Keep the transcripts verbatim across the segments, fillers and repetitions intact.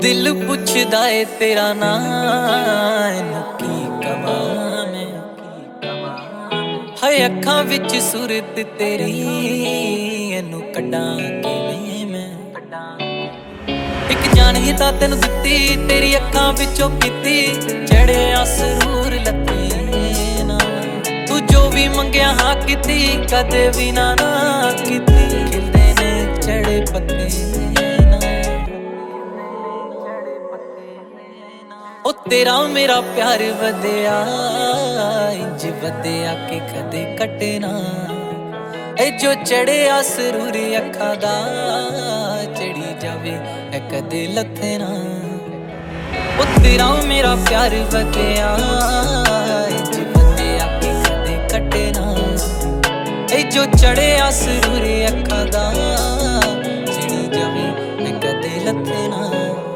दिल पुछदा है तेरा नाम की कमां मैं हाय अखां विच सूरत तेरी इनू कड्डां किवें मैं एक जान ही तां तैनू दित्ती तेरी अखां विचों पीती चढ़िया सरूर लत्ती ना तू जो भी मंगिया हाँ कीती कदे भी ना ना कीती खिलदे ने चढ़े पत्ते ओ तेरा मेरा प्यार वधिया इंज वधिया के कदे कटे ना ए जो चढ़े सरूर अखां दा चढ़ी जावे ए कदे लथे ना ओ तेरा मेरा प्यार वधिया इंज वधिया के कदे कटे ना ए जो चढ़े सरूर अखां दा चढ़ी जावे ए कदे लथे ना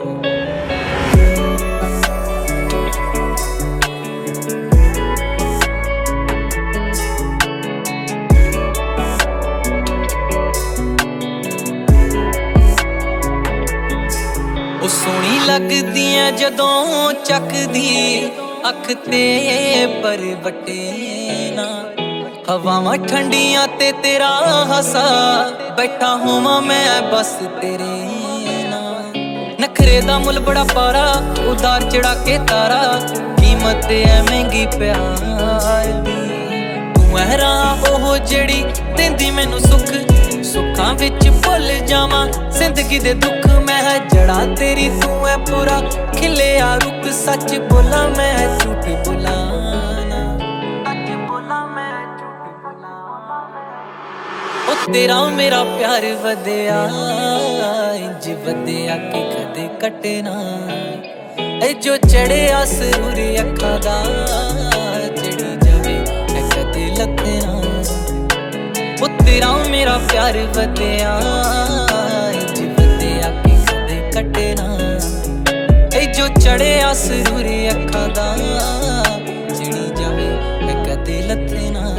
सोहनी लगदी है जदों चकदी अख ते परवटे ना हवावां ठंडियां ते तेरा हसा बैठा होवां मैं बस तेरे ना नखरे दा मुल बड़ा पारा उधार चढ़ा के तारा कीमत है महंगी प्यार दी तू है राह ओह जेड़ी देंदी मैनू सुख सुखां विच भुल जावां जिंदगी दे दुख मैं जड़ा तेरी तू है पूरा खिले आ रुक सच बोला मैं झूठ बोला ना ओ तेरा मेरा प्यार वधिया इंज वधिया के कदे कटे ना ए जो चढ़े सरूर अखां दा चढ़ी जावे ए कदे लथे ना ओ तेरा मेरा प्यार वधिया इंज वधिया के कदे कटे ना ए जो चढ़े सरूर अखां दा चढ़ी जावे ए कदे लथे ना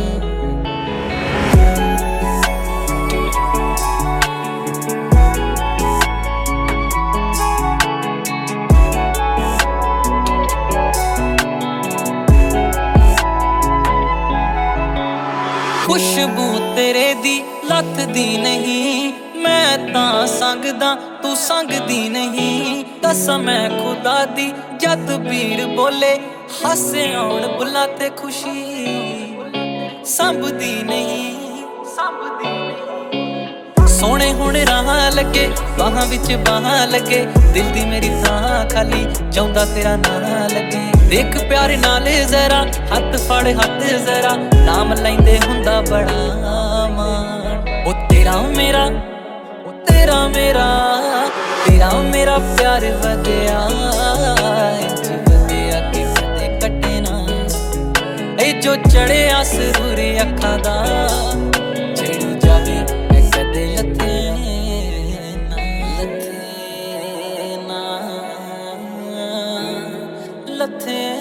खुशबू तेरे दी लथ दी नहीं मैं तां संगदा तू संगदी नहीं कसम मैं खुदा दी जद पीर बोले हासे आउण बुल्ला ते खुशी संभदी नहीं संभदी नहीं सोहणे हुण राह लगे बाहां विच बाहां लगे दिल दी मेरी थां खाली जाउंदा तेरा नां लगे देख प्यार नाल जरा हथ फड़ हथ जरा नाम लैंदे हुंदा बड़ा मान ओ तेरा मेरा ओ तेरा मेरा तेरा मेरा प्यार वधिया इंज वधिया के कदे कटे ना ए जो चढ़े सरूर अखां दा चढ़ी जावे ए कदे लथे ना लथे ना लथे